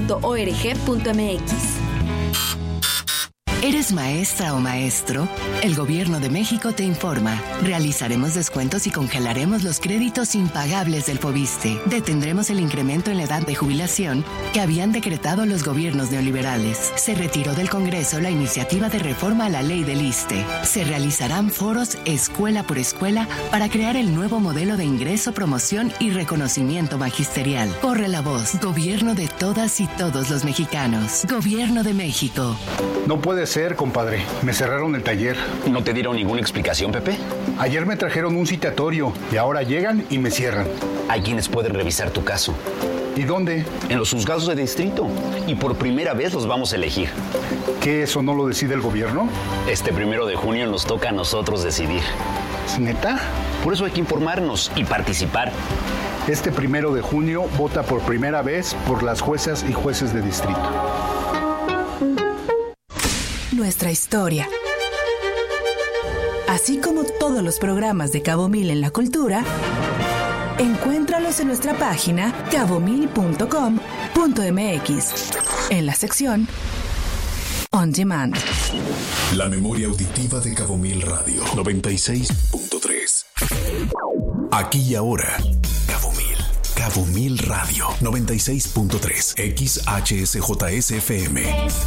¿Eres maestra o maestro? El Gobierno de México te informa. Realizaremos descuentos y congelaremos los créditos impagables del Fobiste. Detendremos el incremento en la edad de jubilación que habían decretado los gobiernos neoliberales. Se retiró del Congreso la iniciativa de reforma a la ley del ISSSTE. Se realizarán foros escuela por escuela para crear el nuevo modelo de ingreso, promoción y reconocimiento magisterial. Corre la voz. Gobierno de todas y todos los mexicanos. Gobierno de México. No puede ser, compadre. Me cerraron el taller. ¿No te dieron ninguna explicación, Pepe? Ayer me trajeron un citatorio y ahora llegan y me cierran. Hay quienes pueden revisar tu caso. ¿Y dónde? En los juzgados de distrito. Y por primera vez los vamos a elegir. ¿Qué, eso no lo decide el gobierno? Este 1 de junio nos toca a nosotros decidir. ¿Es neta? Por eso hay que informarnos y participar. Este 1 de junio vota por primera vez por las juezas y jueces de distrito. Nuestra historia. Así como todos los programas de Cabo Mil en la cultura, encuéntralos en nuestra página cabomil.com.mx en la sección On Demand. La memoria auditiva de Cabo Mil Radio 96.3. Aquí y ahora. Cabo Mil Radio 96.3 XHSJSFM.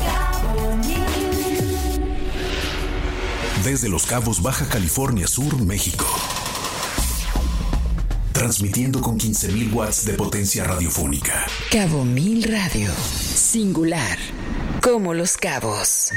Desde Los Cabos, Baja California Sur, México. Transmitiendo con 15,000 watts de potencia radiofónica. Cabo Mil Radio. Singular. Como Los Cabos.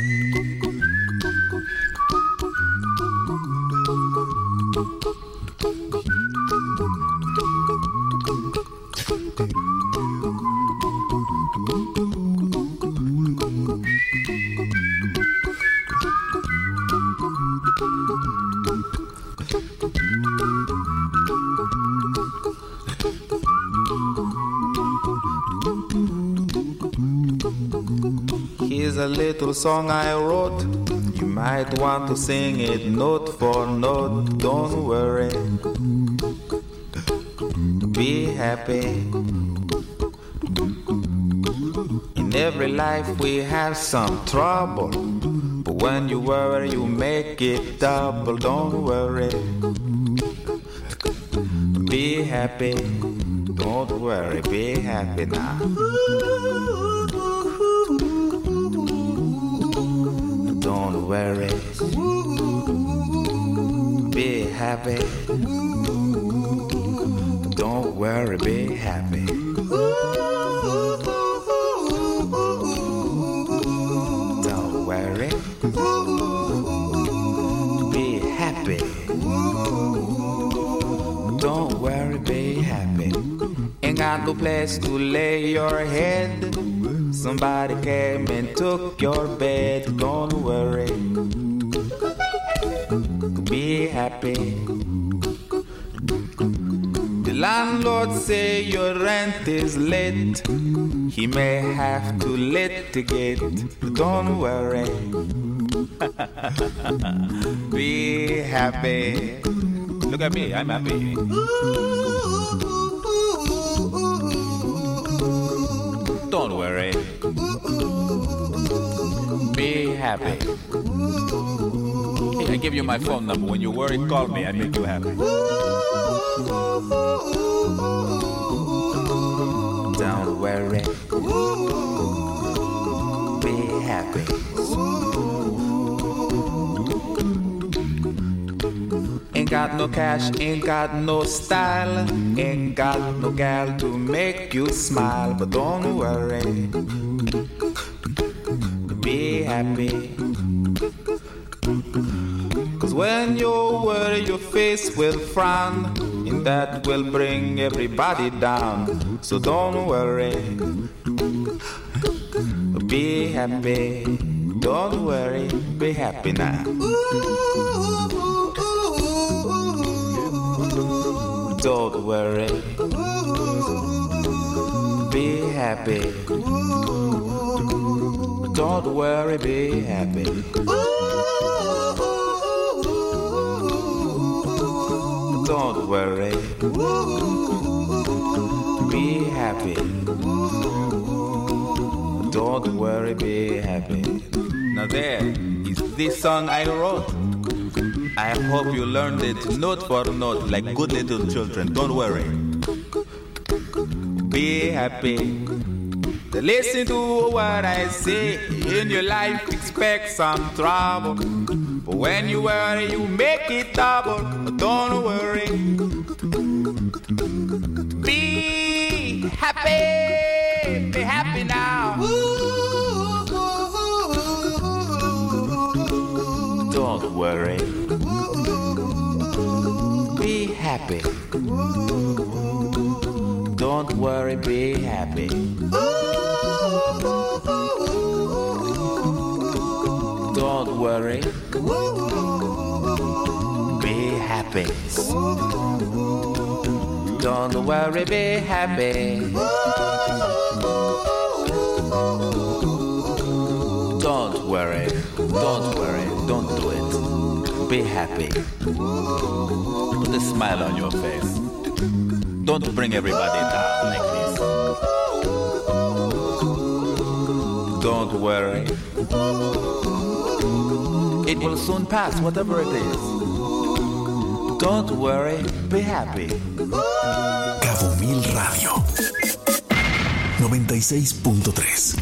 Here's a little song I wrote. You might want to sing it note for note. Don't worry. Be happy. In every life we have some trouble. But when you worry, you make it double. Don't worry. Be happy. Don't worry. Be happy now. Don't worry. Be happy. Don't worry, be happy. Don't worry. Be happy. Don't worry, be happy. Ain't got no place to lay your head. Somebody came and took your bed. Don't worry. Be happy. The landlord say your rent is late. He may have to litigate. Don't worry. Be happy. Look at me, I'm happy. Don't worry. Be happy. Hey, I give you my phone number. When you worry, call me. I make you happy. Don't worry. Be happy. Ain't got no cash, ain't got no style, ain't got no gal to make you smile, but don't worry. Be happy. Cause when you worry, your face will frown, and that will bring everybody down. So don't worry. Be happy. Don't worry. Be happy now. Don't worry. Be happy. Don't worry, be happy. Don't worry. Be happy. Don't worry, be happy. Now there is this song I wrote. I hope you learned it note for note like good little children. Don't worry. Be happy. Listen to what I say. In your life, expect some trouble. But when you worry, you make it double. Don't worry. Be happy. Be happy now. Don't worry. Be happy. Don't worry, be happy. Don't worry. Be happy. Don't worry, be happy. Don't worry. Don't worry. Don't do it. Be happy. Put a smile on your face. Don't bring everybody down like this. Don't worry. It will soon pass, whatever it is. Don't worry, be happy. Cabo Mil Radio 96.3.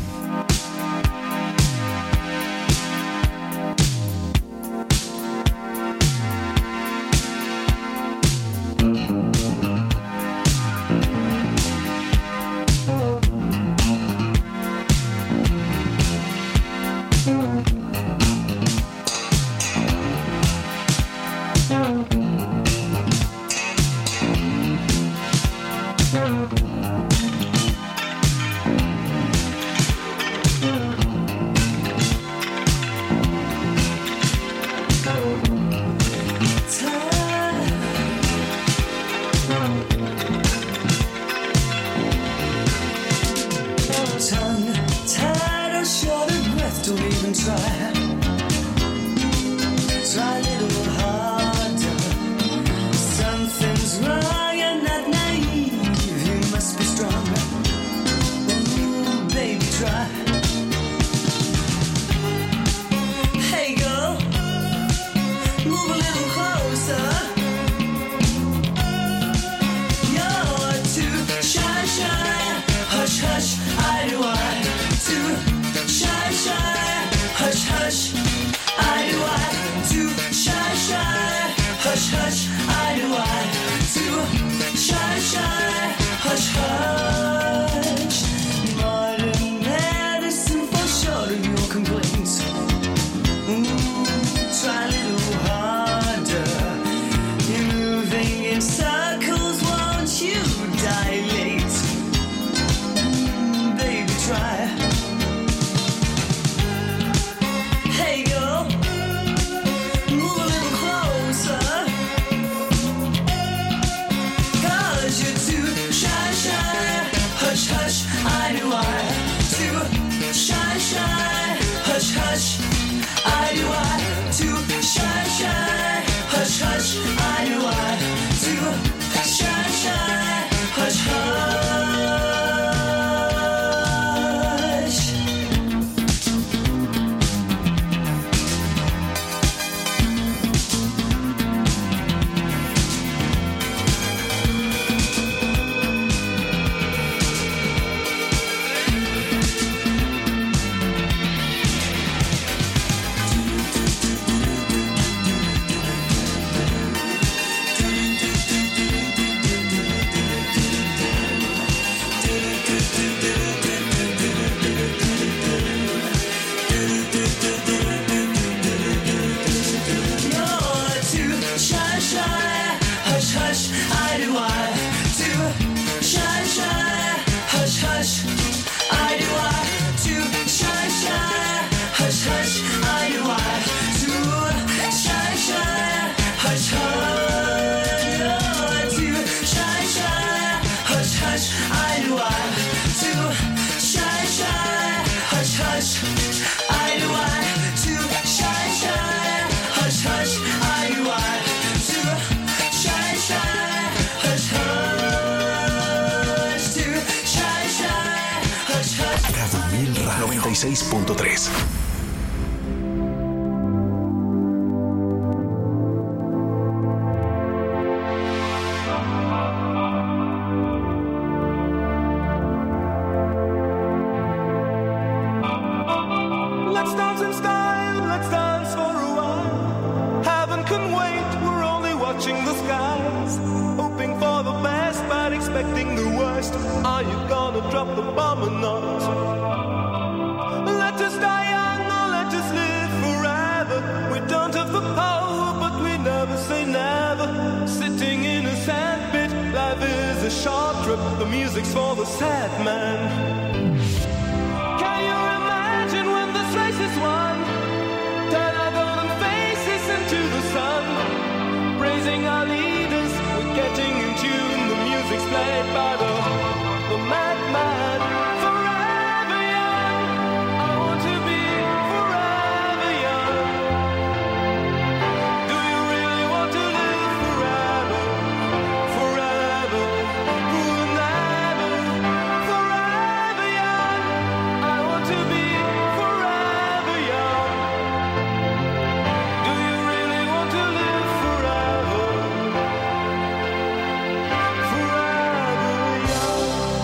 Mil Radio 96.3. Let's dance in style, let's dance for a while. Heaven can wait, we're only watching the skies. Hoping for the best, but expecting the worst. Are you gonna drop the bomb or not? Let us die young or let us live forever. We don't have the power, but we never say never. Sitting in a sandpit, life is a short trip. The music's for the sad man. Can you imagine when this race is won? Turn our golden faces into the sun. Praising our leaders, we're getting in tune. The music's played by the madman. Forever young, I want to be forever young. Do you really want to live forever? Forever, forever, forever young. I want to be forever young. Do you really want to live forever? Forever young.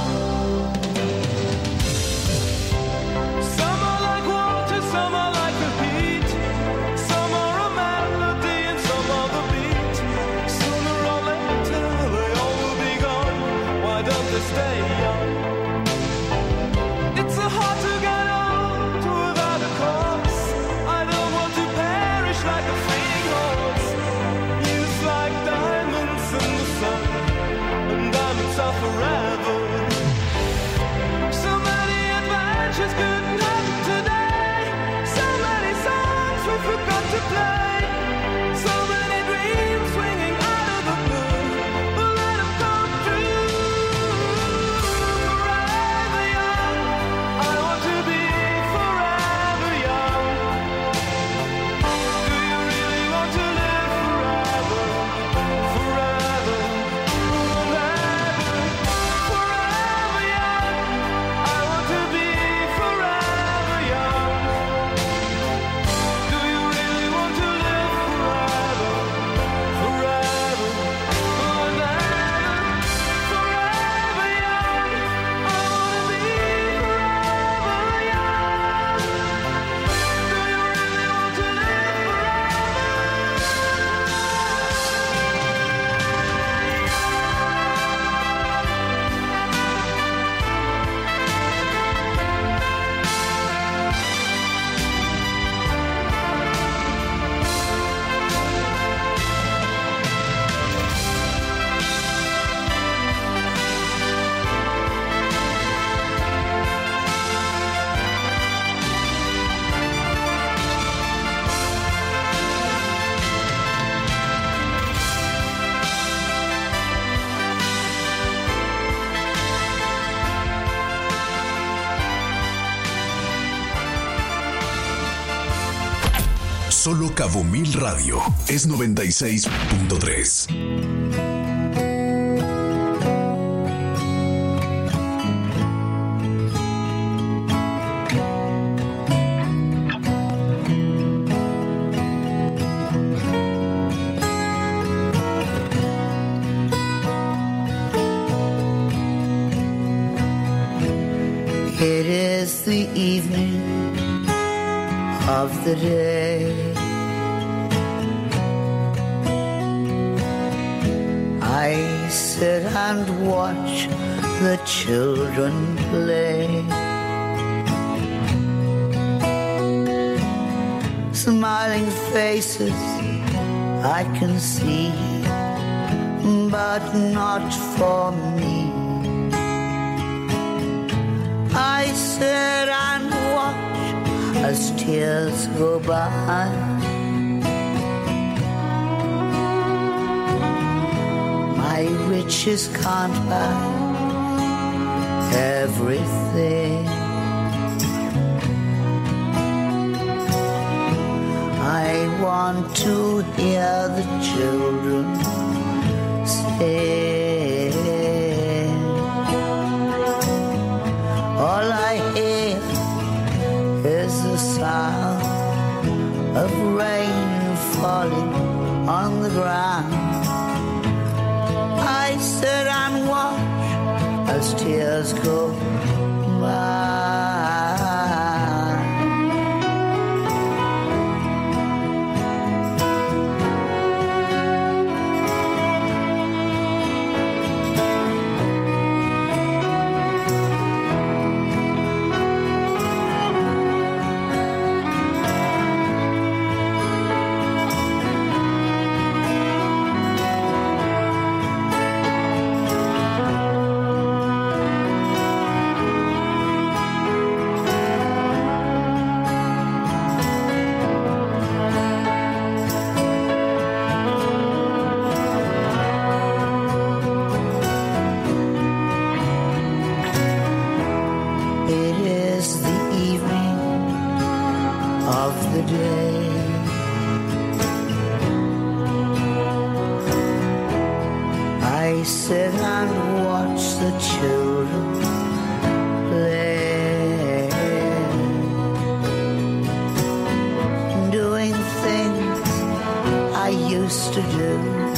Some are like water, some are like the heat. Some are a melody and some are the beat. Sooner or later they all will be gone. Why don't they stay young? It's so hard to get old without a cause. I don't want to perish like a fleeing horse. Used like diamonds in the sun, and diamonds are forever. So many adventures couldn't happen today. So many songs we forgot to play. So many dreams swinging out of the blue. But let them come true. Forever young, I want to be forever young. Do you really want to live forever? Forever, forever, forever young. I want to be forever young. Do you really want to live forever? Forever, forever, forever young. I want to be forever young. Do you really want to live Solo Cabo Mil Radio es 96.3. It is the evening of the day. I sit and watch the children play. Smiling faces I can see, but not for me. I sit and watch as tears go by. My riches can't buy everything. I want to hear the children sing. All I hear of rain falling on the ground. I sit and watch as tears go by. Sit and watch the children play, doing things I used to do.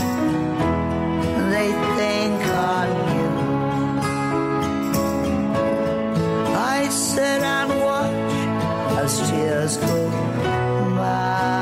They think I'm new. I sit and watch as tears go by.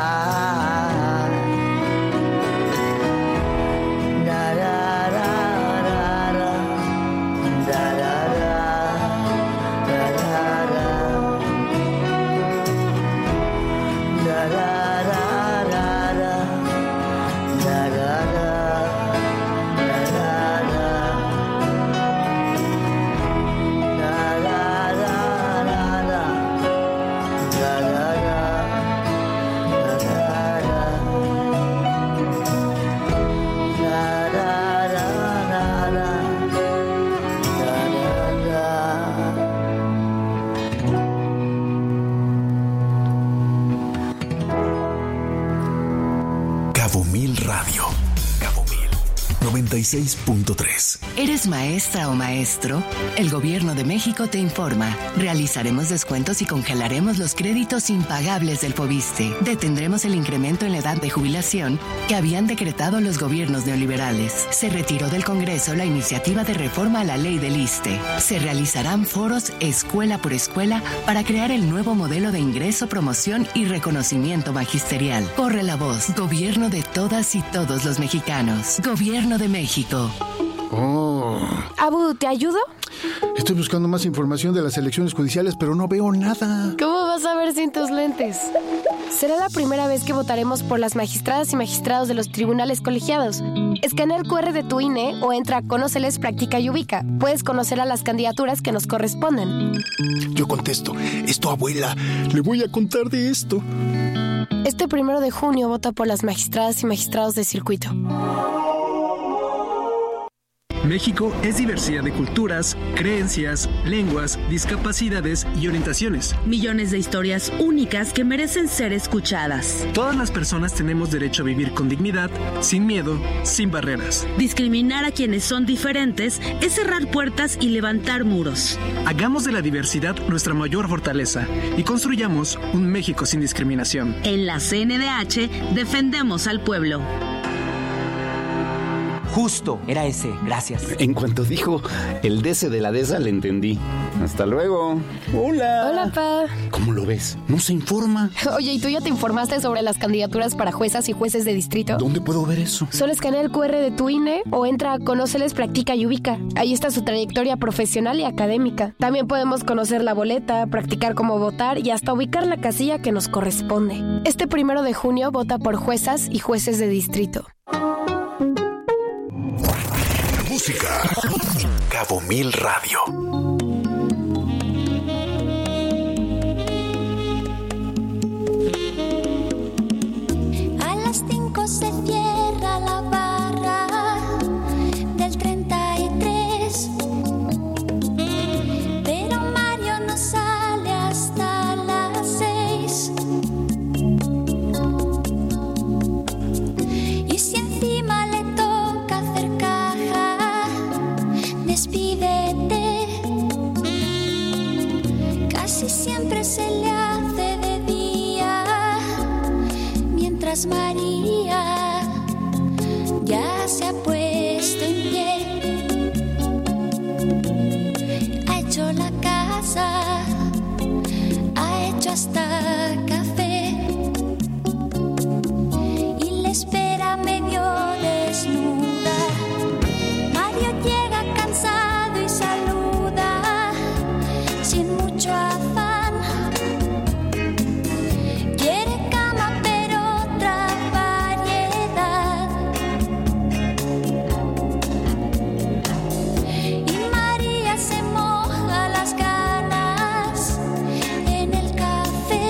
Cabo Mil Radio. Cabo Mil 96.3. ¿Eres maestra o maestro? El Gobierno de México te informa. Realizaremos descuentos y congelaremos los créditos impagables del Fobiste. Detendremos el incremento en la edad de jubilación que habían decretado los gobiernos neoliberales. Se retiró del Congreso la iniciativa de reforma a la ley del ISSSTE. Se realizarán foros escuela por escuela para crear el nuevo modelo de ingreso, promoción y reconocimiento magisterial. Corre la voz. Gobierno de todas y todos los mexicanos. Gobierno de México. Oh. Abu, ¿te ayudo? Estoy buscando más información de las elecciones judiciales, pero no veo nada. ¿Cómo vas a ver sin tus lentes? Será la primera vez que votaremos por las magistradas y magistrados de los tribunales colegiados. Escanea el QR de tu INE o entra a Conóceles, Practica y Ubica. Puedes conocer a las candidaturas que nos corresponden. Yo contesto, esto, abuela, le voy a contar de esto. Este 1 de junio vota por las magistradas y magistrados de circuito. México es diversidad de culturas, creencias, lenguas, discapacidades y orientaciones. Millones de historias únicas que merecen ser escuchadas. Todas las personas tenemos derecho a vivir con dignidad, sin miedo, sin barreras. Discriminar a quienes son diferentes es cerrar puertas y levantar muros. Hagamos de la diversidad nuestra mayor fortaleza y construyamos un México sin discriminación. En la CNDH defendemos al pueblo. Justo, era ese, gracias. En cuanto dijo el DC de la DESA, le entendí. Hasta luego. Hola. Hola, pa. ¿Cómo lo ves? ¿No se informa? Oye, ¿y tú ya te informaste sobre las candidaturas para juezas y jueces de distrito? ¿Dónde puedo ver eso? Solo escanea el QR de tu INE o entra a Conóceles, Practica y Ubica. Ahí está su trayectoria profesional y académica. También podemos conocer la boleta, practicar cómo votar y hasta ubicar la casilla que nos corresponde. Este 1 de junio vota por juezas y jueces de distrito. Música. Cabo Mil Radio. A las 5 se cierra la barra del 33, pero Mario no sale hasta las 6. Y si encima le toca hacer caja, despídete. Casi siempre se le hace de día. mientras María ya se ha puesto en pie, ha hecho la casa, ha hecho hasta café y le espera medio desnuda. Mario llega cansado y saluda sin mucho afán. Quiere cama pero otra variedad. Y María se moja las ganas en el café.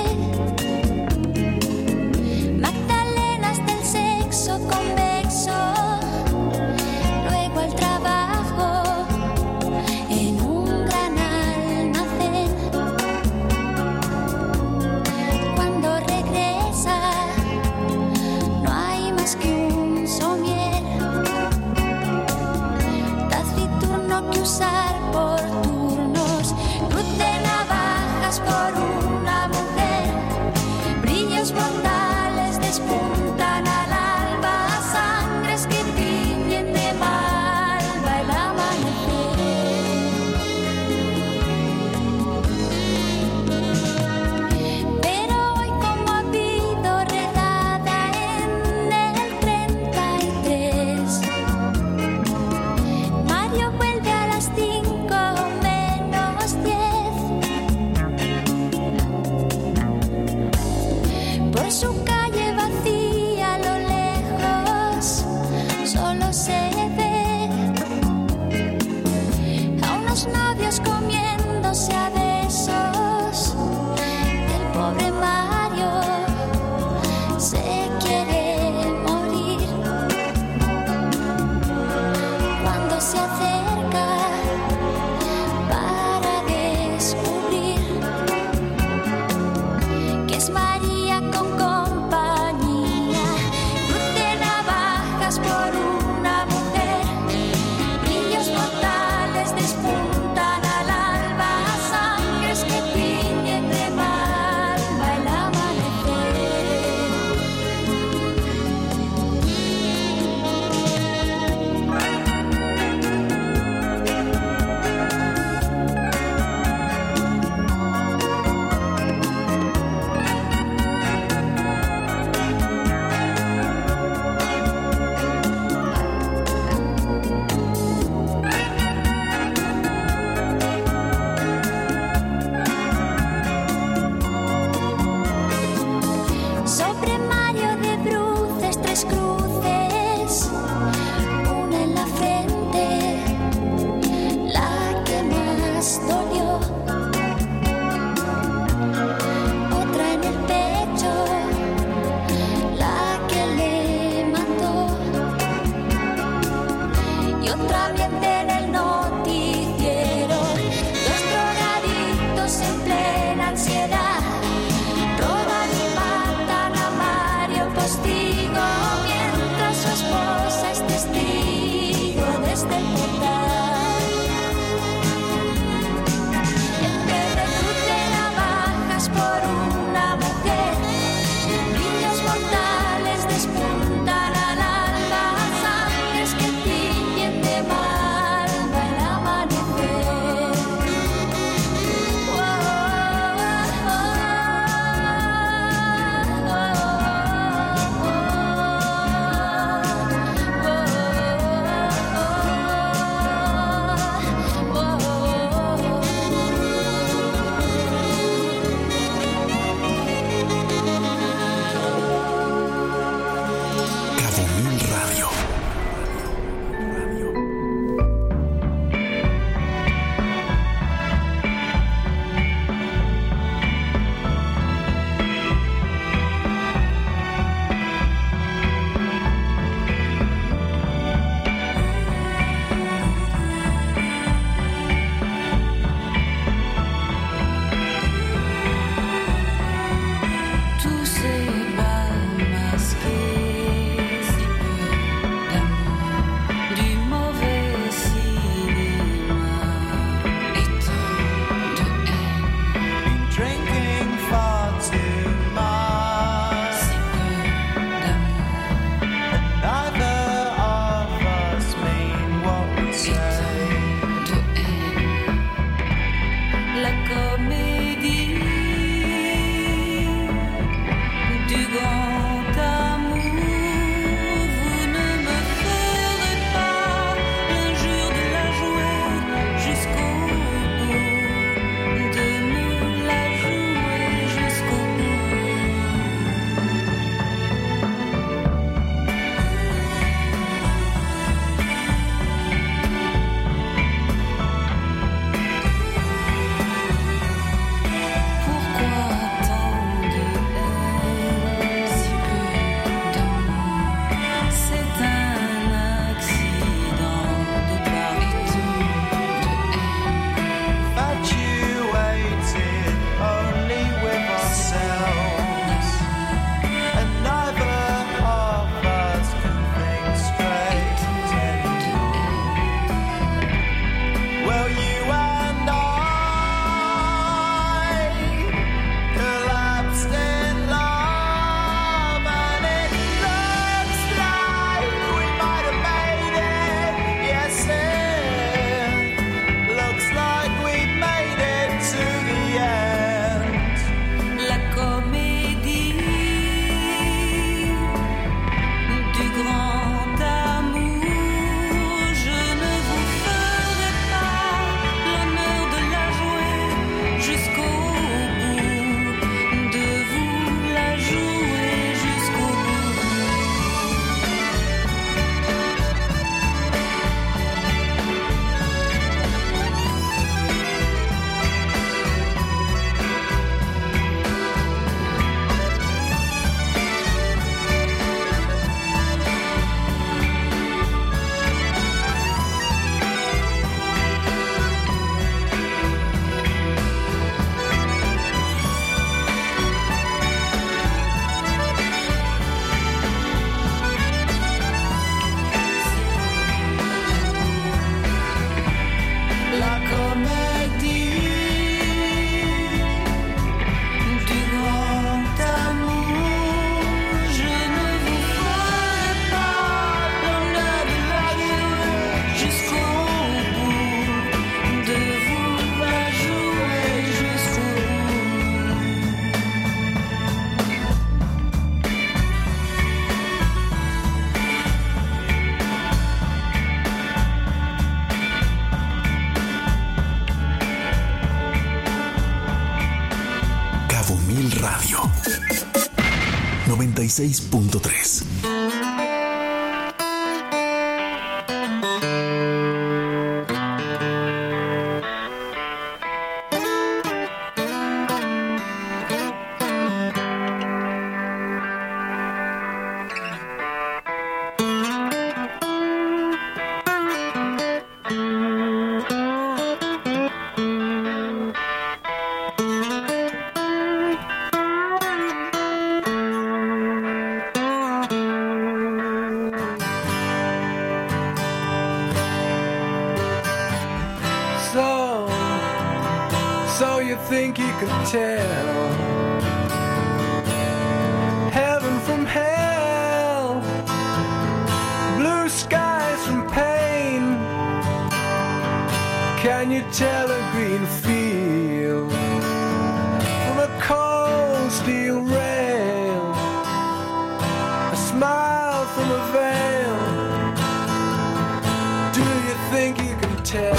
Magdalenas del sexo convexo, luego al trabajo en un gran almacén. Cabo Mil Radio 96.3. So you think you can tell heaven from hell, blue skies from pain? Can you tell a green field from a cold steel rail, a smile from a veil? Do you think you can tell?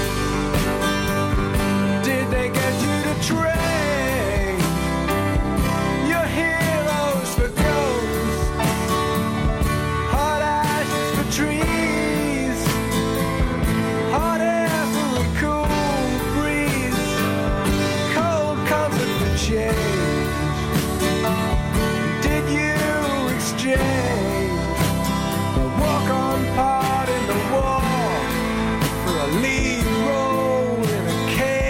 They get you to train your heroes for ghosts, hot ashes for trees, hot air for a cool breeze, cold comfort for change. Did you exchange the walk-on part in the wall for a lead role in a cage?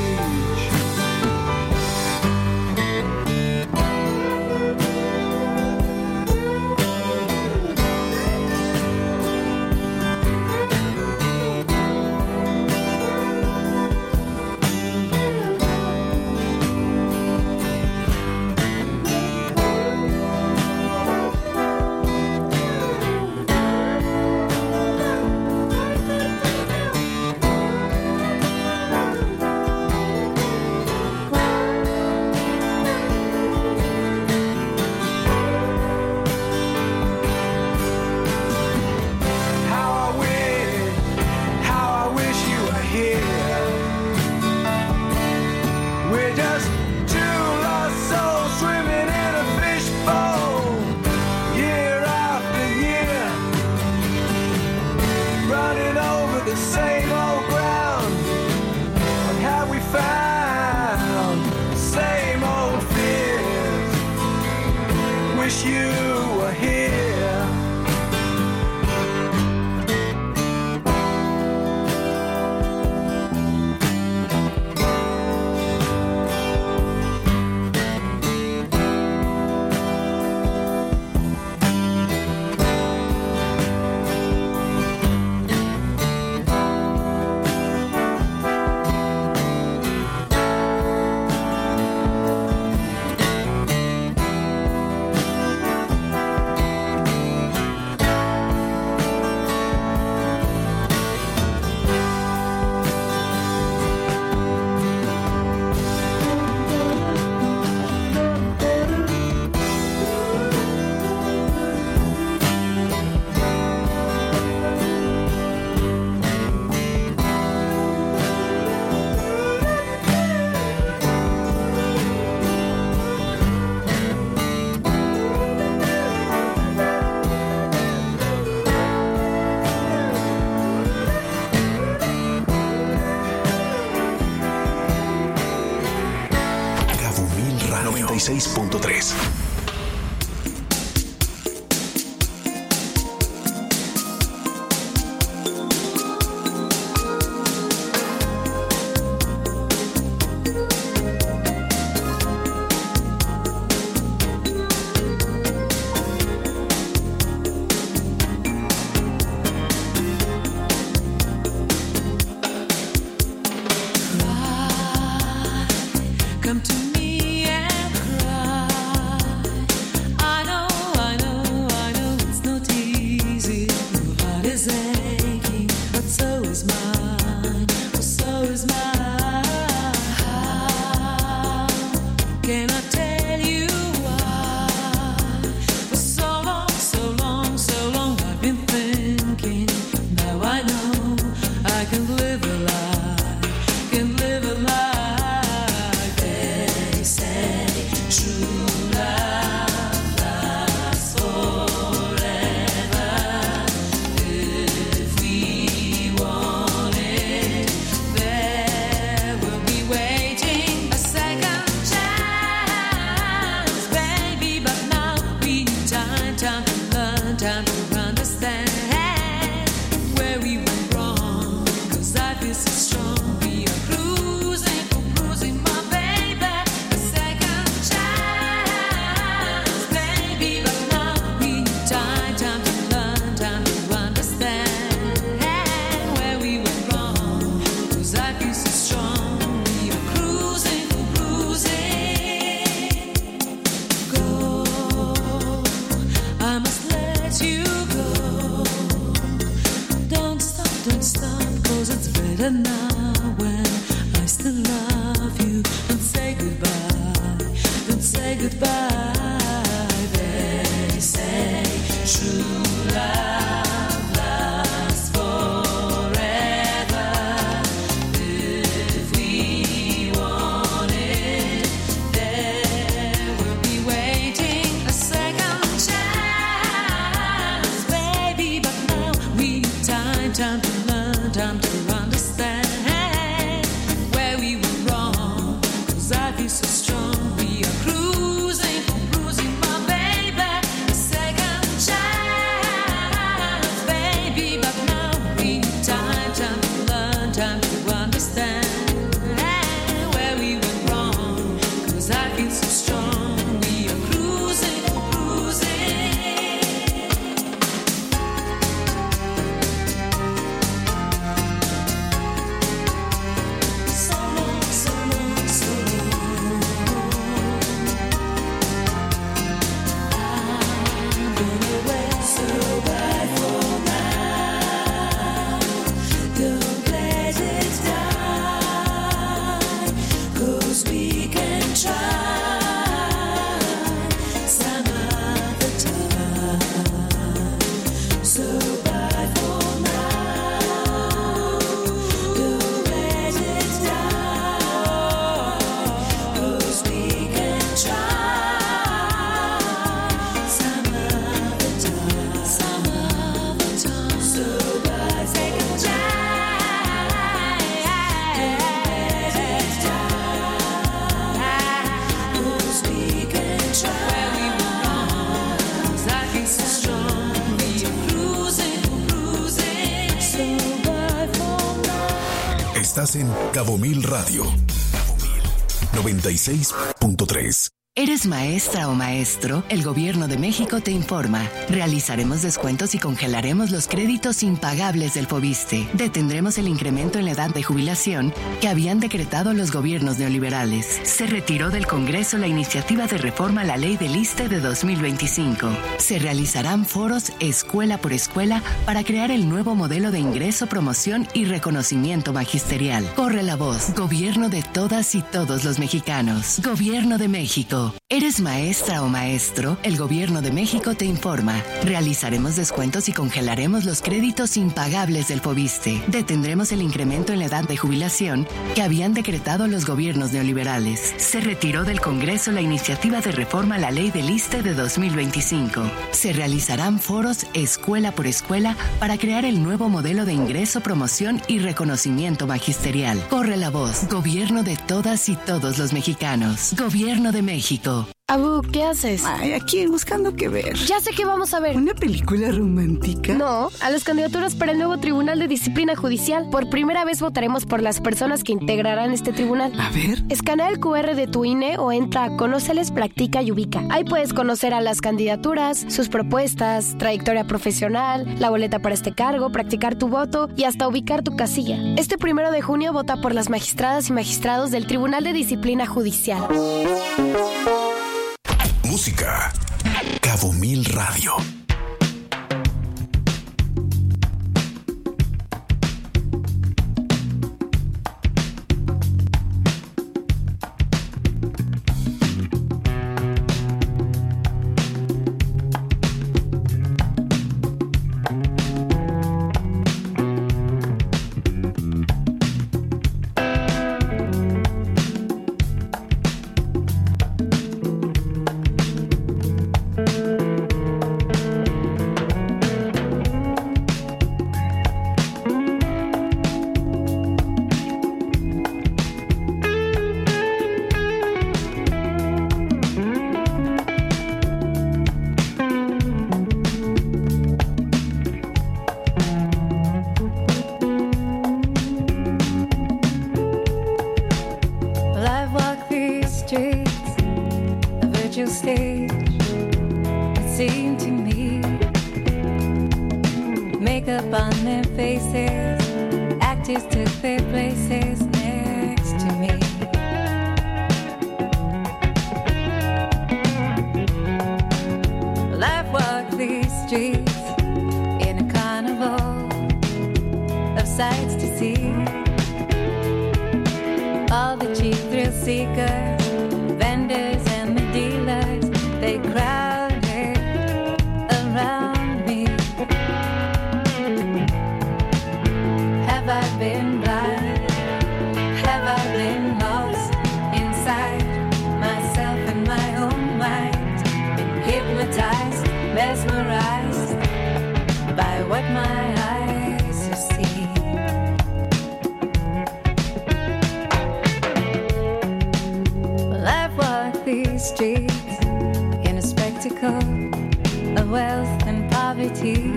Cabo Mil Radio 96.3. Come to me and cry. say goodbye. They say true love lasts forever. If we want it, there will be waiting a second chance, baby. But now we need time to learn, time to understand where we were wrong. 'Cause I feel so strong. We are cruising, my baby. A second chance, baby. But now we need time to learn, time to understand where we went wrong. 'Cause I feel so strong. We are cruising, so long, so long, so long. I'm gonna wait so bad for now. Don't let it die, 'cause we can try some other time. So bad for now. Don't let it die, 'cause we can try some other time. Some other time. So bad, second chance. Don't let it die, 'cause we can try. Where we were wrong, 'cause I feel so strong. We are cruising, so bad for now. Estás en Cabo Mil Radio 96.3. ¿Eres maestra o maestro? El Gobierno de México te informa. Realizaremos descuentos y congelaremos los créditos impagables del Fobiste. Detendremos el incremento en la edad de jubilación que habían decretado los gobiernos neoliberales. Se retiró del Congreso la iniciativa de reforma a la Ley del ISSSTE de 2025. Se realizarán foros escuela por escuela para crear el nuevo modelo de ingreso, promoción y reconocimiento magisterial. Corre la voz. Gobierno de todas y todos los mexicanos. Gobierno de México. ¿Eres maestra o maestro? El Gobierno de México te informa. Realizaremos descuentos y congelaremos los créditos impagables del Fobiste. Detendremos el incremento en la edad de jubilación que habían decretado los gobiernos neoliberales. Se retiró del Congreso la iniciativa de reforma a la Ley del ISSSTE de 2025. Se realizarán foros escuela por escuela para crear el nuevo modelo de ingreso, promoción y reconocimiento magisterial. Corre la voz. Gobierno de todas y todos los mexicanos. Gobierno de México. Abu, ¿qué haces? Ay, aquí buscando qué ver. Ya sé qué vamos a ver. ¿Una película romántica? No, a las candidaturas para el nuevo Tribunal de Disciplina Judicial. Por primera vez votaremos por las personas que integrarán este tribunal. A ver. Escanea el QR de tu INE o entra a Conóceles, Practica y Ubica. Ahí puedes conocer a las candidaturas, sus propuestas, trayectoria profesional, la boleta para este cargo, practicar tu voto y hasta ubicar tu casilla. Este 1 de junio vota por las magistradas y magistrados del Tribunal de Disciplina Judicial. Música. Cabo Mil Radio. stage, it seemed to me. Makeup on their faces, actors took their places next to me. Well, I've walked these streets in a carnival of sights to see. All the cheap thrill seekers, vendors and the dealers these streets in a spectacle of wealth and poverty.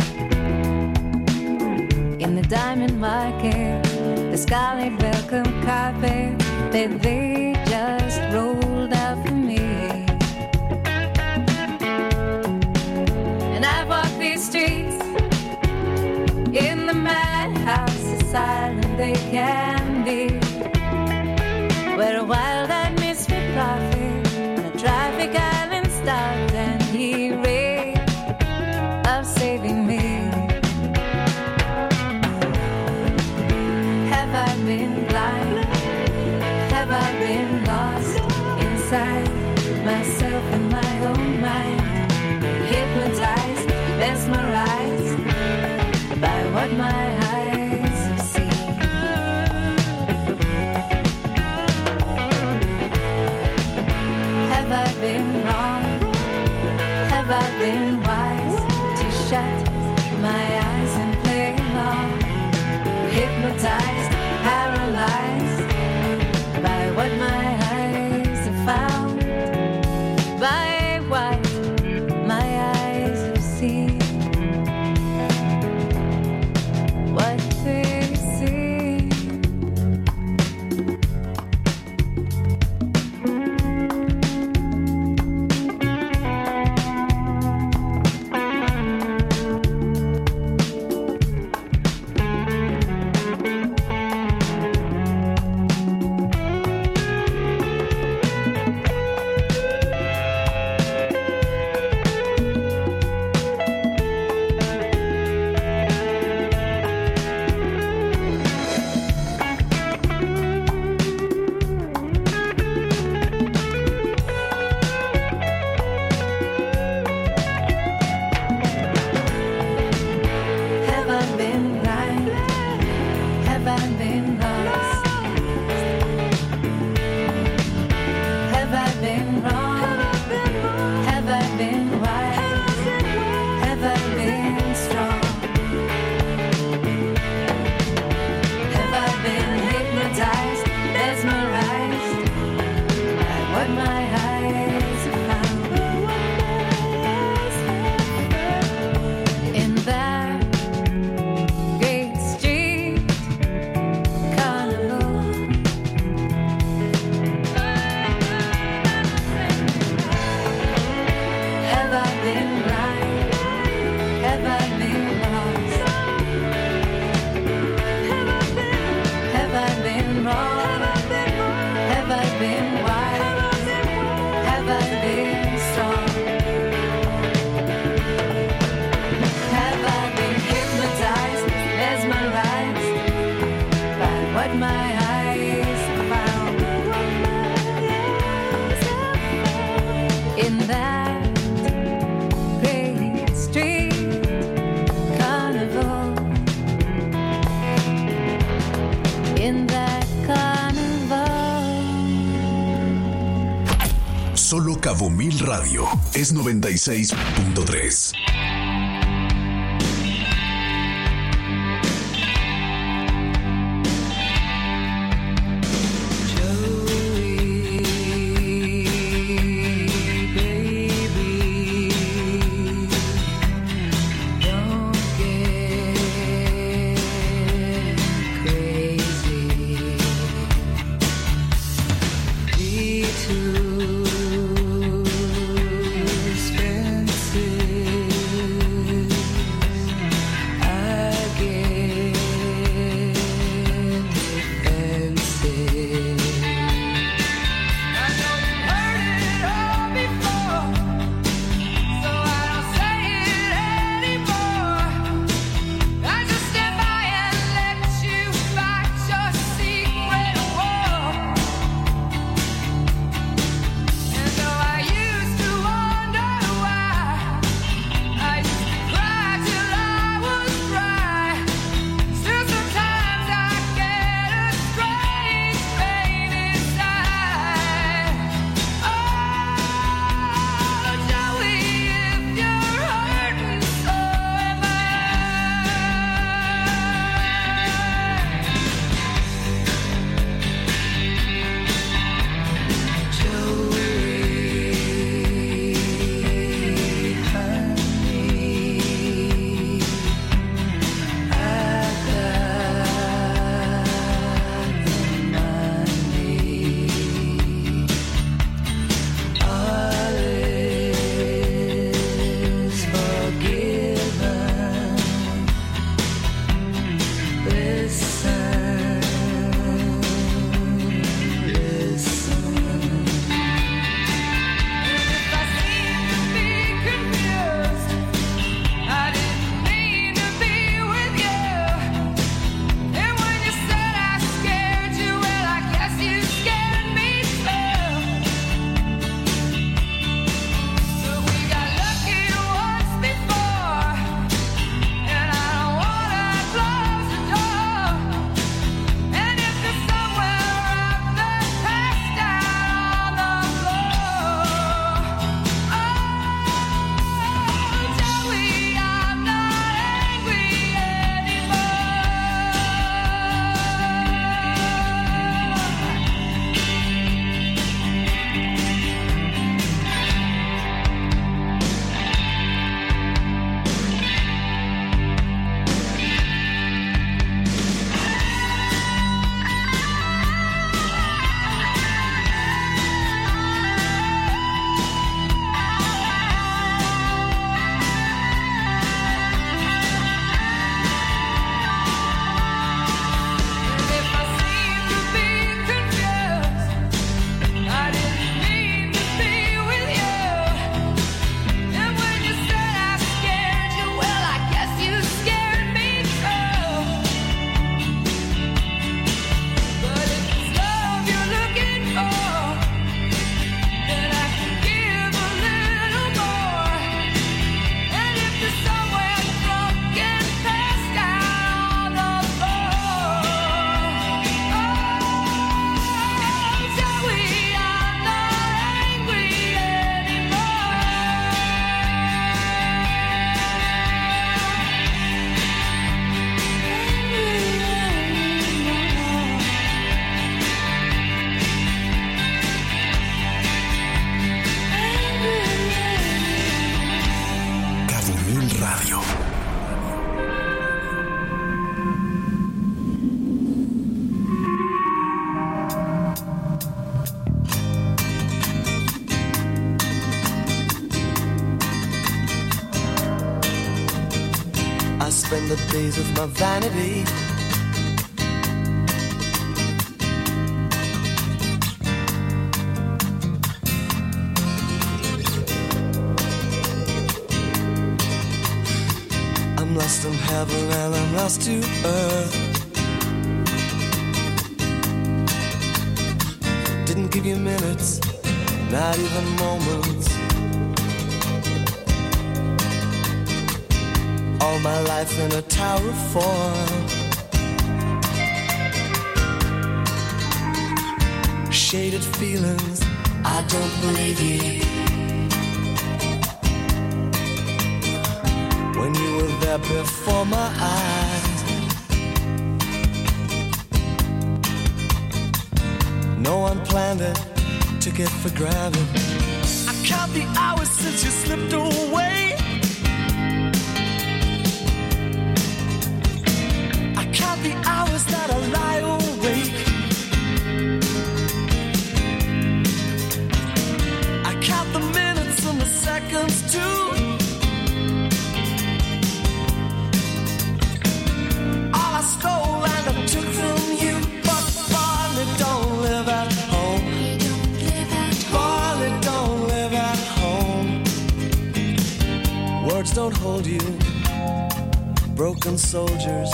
In the diamond market, the scarlet welcome carpet that they just rolled out for me. And I've walked these streets in the madhouse, as silent they can be, where a wild-eyed misfit prophet on a traffic island stopped and he raved of saving me. Have I been blind? Have I been lost inside myself and my own mind? Hypnotized, mesmerized by what my eyes have seen. Have I been wrong? Have I been wise to shut my eyes and play along? Hypnotized, paralyzed by what my eyes have found, by what my eyes have seen. What they see. Have I been blind? Have I been lost? Have I been wrong? Have I been wise? Have I been strong? Have I been hypnotized, mesmerized by what my eyes have found? In that great street carnival, have I been blind? Have I been lost? Have I been wrong? Have I been wise? Have I been strong? Have I been hypnotized, mesmerized by what my eyes have found? In that great street carnival, in that carnival. Solo Cabo Mil Radio es 96.3. Expensive. spend the days of my vanity. I'm lost in heaven and I'm lost to earth. Didn't give you minutes, not even moments. All my life in a tower of form. Shaded feelings, I don't believe you. When you were there before my eyes, no one planned it, took it for granted. I count the hours since you slipped away. I count the hours that I lie awake. I count the minutes and the seconds too. All I stole and I took from you, but Barney don't live at home. Barney don't live at home. Words don't hold you, broken soldiers.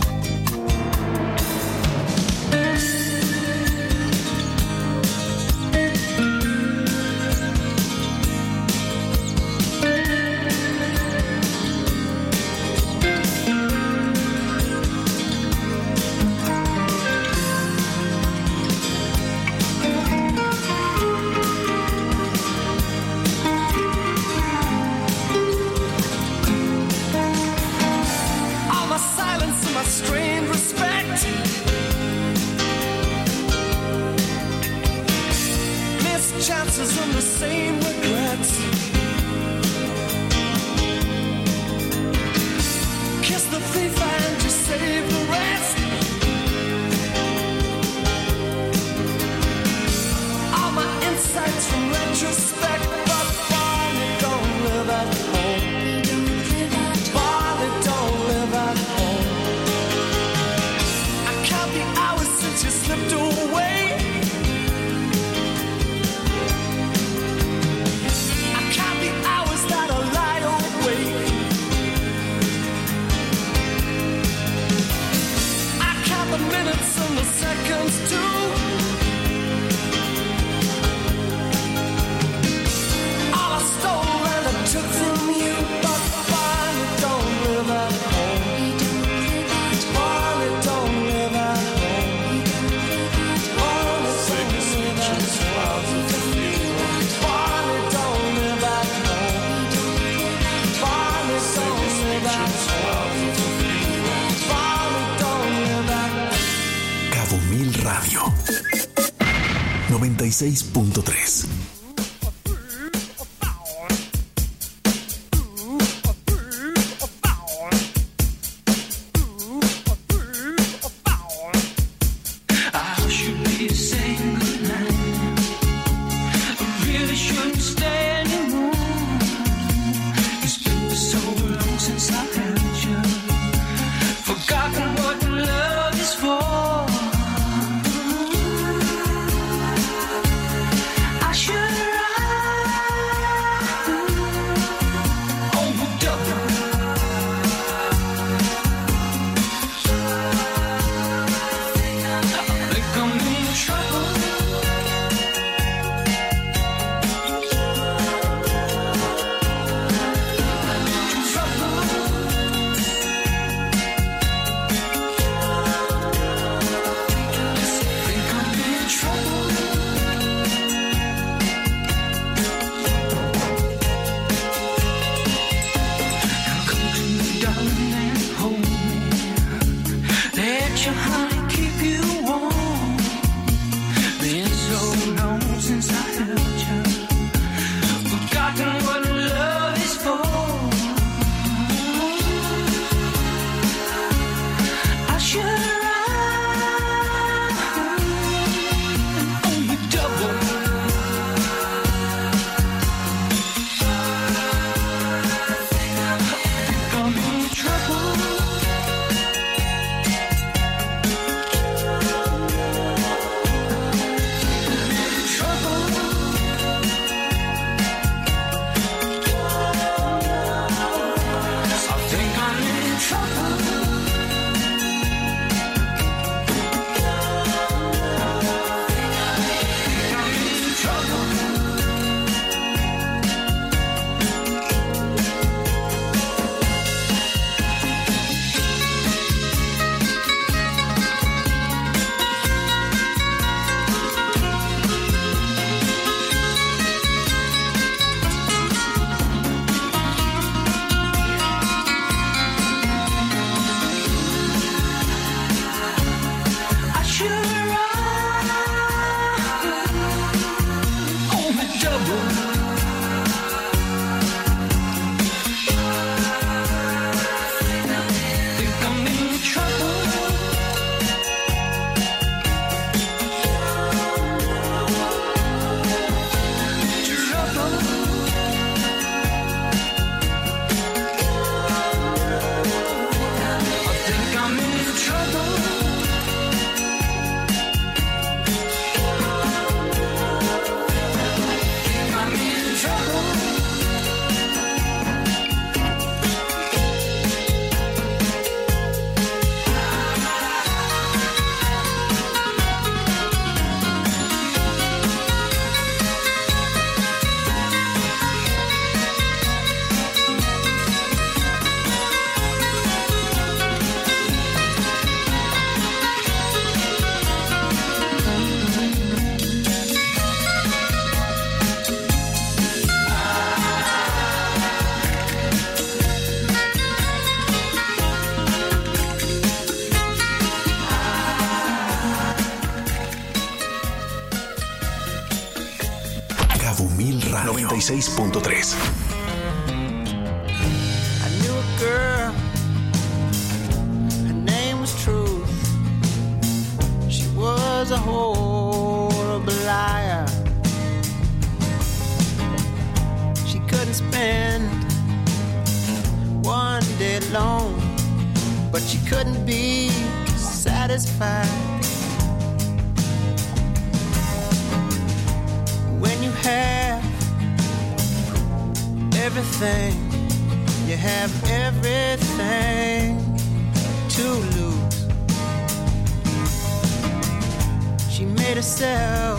Strained respect, missed chances and the same regrets. Kiss the thief and you save the rest. All my insights from retrospect, but Barney don't live at home. Barney don't live at home. You slipped away. I count the hours that I lie awake. I count the minutes and the seconds too. All I stole and I took from you, but Barney don't live at home. Barney don't live at home. Cabo Mil Radio 96.3. Cabo Mil Radio 96.3. I knew a girl, her name was Truth. She was a horrible liar. She couldn't spend one day alone, but she couldn't be satisfied. When you have everything, you have everything to lose. She made herself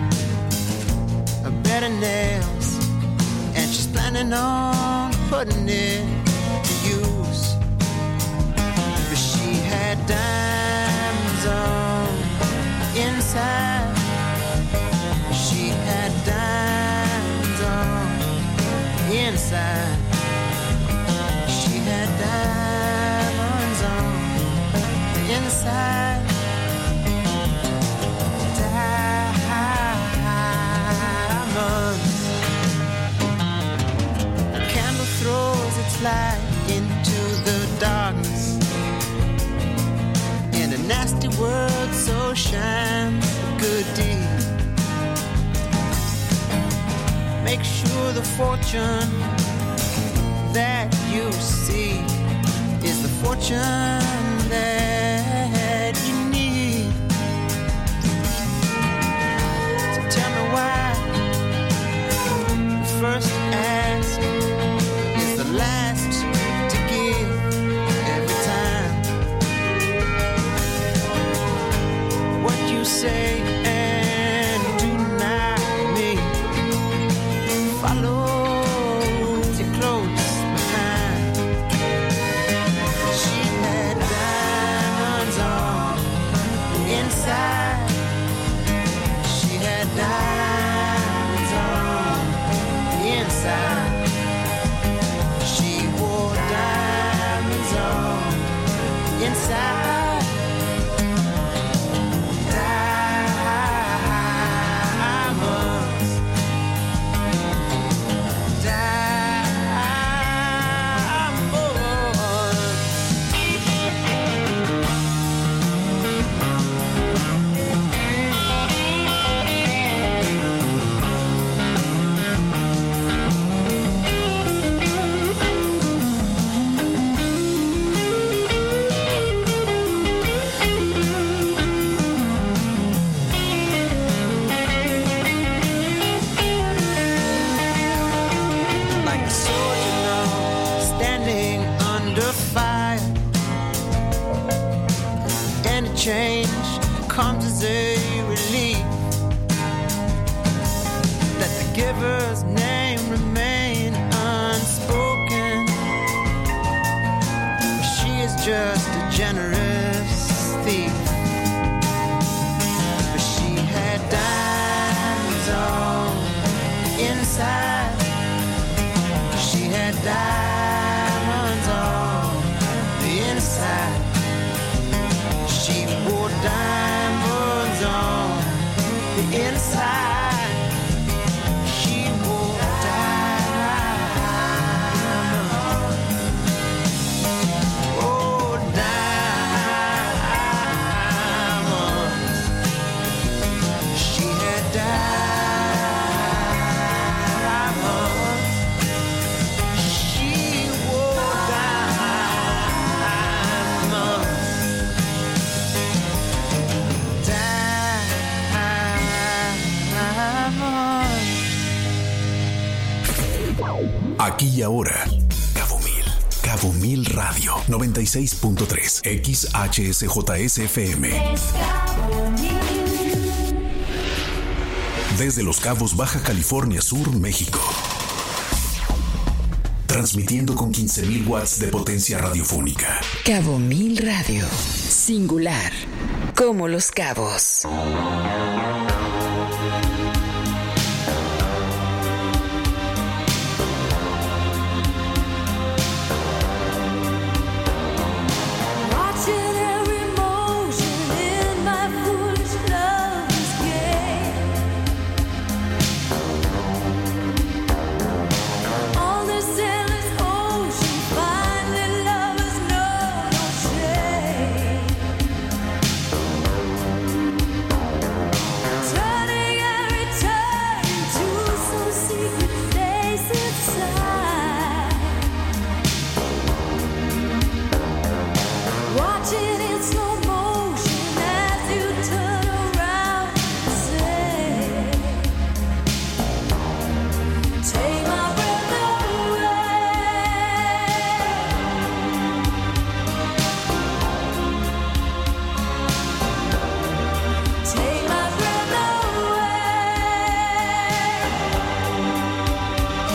a bed of nails, and she's planning on putting it to use. But she had diamonds on inside. She had diamonds on inside. She had diamonds on inside. Diamonds. A candle throws its light into the darkness. In a nasty world, so shines a good deed. Make sure the fortune that you see is the fortune that you need. So tell me why the first to ask is the last to give every time. What you say and do not mean follows you close behind. She had diamonds on inside. She had diamonds on inside. She wore diamonds on inside. Change comes as a relief. Let the giver's name remain unspoken. She is just a generous thief. But she had diamonds on inside. She had diamonds on the inside. She wore diamonds on the inside. She Aquí y ahora. Cabo Mil Radio 96.3 XHSJSFM. Desde Los Cabos, Baja California Sur, México. Transmitiendo con 15.000 watts de potencia radiofónica. Cabo Mil Radio. Singular. Como Los Cabos.